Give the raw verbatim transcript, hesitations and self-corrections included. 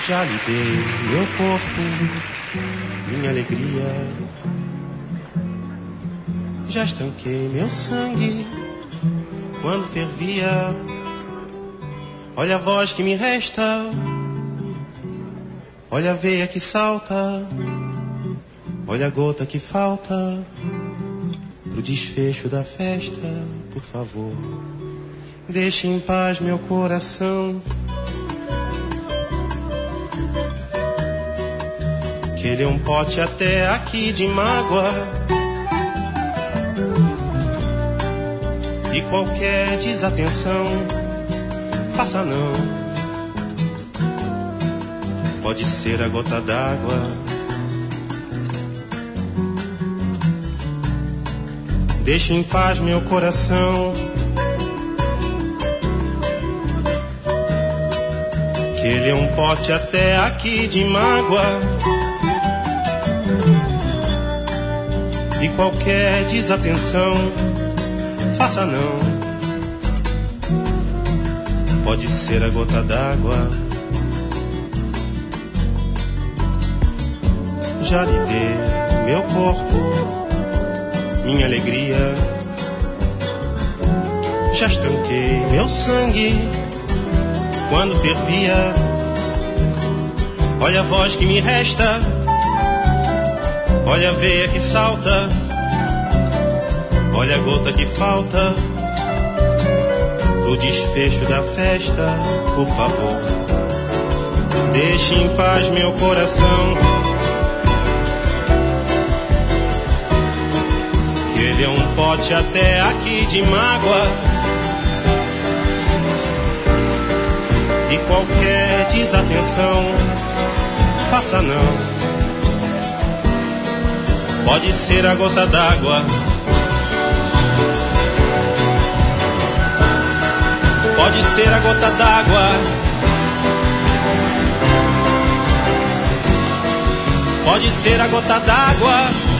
Já lhe dei meu corpo, minha alegria. Já estanquei meu sangue quando fervia. Olha a voz que me resta, olha a veia que salta, olha a gota que falta pro desfecho da festa. Por favor, deixe em paz meu coração, que ele é um pote até aqui de mágoa. E qualquer desatenção, faça não. Pode ser a gota d'água. Deixe em paz meu coração, que ele é um pote até aqui de mágoa. E qualquer desatenção, faça não. Pode ser a gota d'água. Já lhe dei meu corpo, minha alegria. Já estanquei meu sangue quando fervia. Olha a voz que me resta, olha a veia que salta, olha a gota que falta pro desfecho da festa. Por favor, deixe em paz meu coração, que ele é um pote até aqui de mágoa. E qualquer desatenção, faça não. Pode ser a gota d'água. Pode ser a gota d'água. Pode ser a gota d'água.